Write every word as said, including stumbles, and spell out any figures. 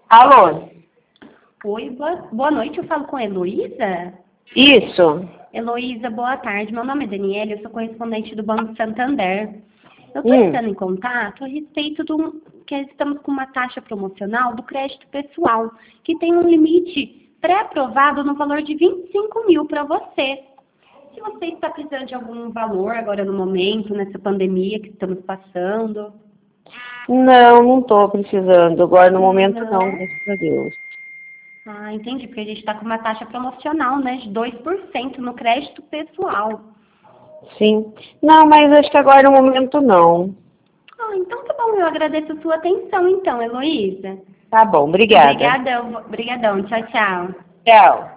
Alô? Oi, boa, boa noite, eu falo com a Heloísa? Isso. Heloísa, boa tarde, meu nome é Daniela, eu sou correspondente do Banco Santander. Eu estou Hum. entrando em contato a respeito do que estamos com uma taxa promocional do crédito pessoal, que tem um limite pré-aprovado no valor de vinte e cinco mil para você. Se você está precisando de algum valor agora no momento, nessa pandemia que estamos passando. Não, não estou precisando. Agora, no momento, não, Não. graças a Deus. Ah, entendi, porque a gente está com uma taxa promocional, né, de dois por cento no crédito pessoal. Sim. Não, mas acho que agora, no momento, não. Ah, então tá bom, eu agradeço a sua atenção, então, Heloísa. Tá bom, obrigada. Obrigadão, obrigadão, tchau, tchau. Tchau.